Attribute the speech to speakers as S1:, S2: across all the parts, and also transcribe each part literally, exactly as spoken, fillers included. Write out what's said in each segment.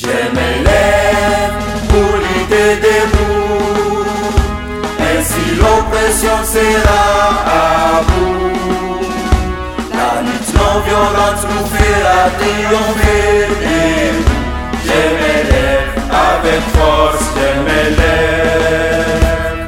S1: Je m'élève pour lutter debout, ainsi l'oppression sera à bout. La lutte non violente nous fera triompher. Je m'élève avec force, je m'élève.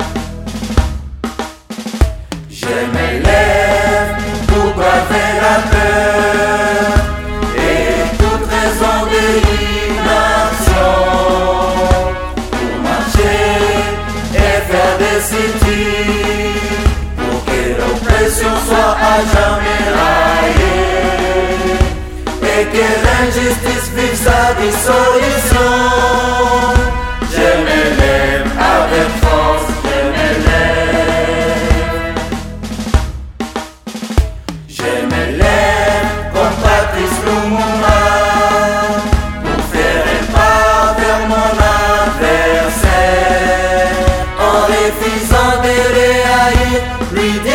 S1: Je m'élève pour braver la peur et toute raison d'inaction, pour marcher et faire des cités, pour que l'oppression soit à jamais raillée et que l'injustice vive sa dissolution. Je m'élève avec force, je m'élève. Je m'élève comme Patrice Lumumba pour faire un pas vers mon adversaire, en refusant de le haïr, lui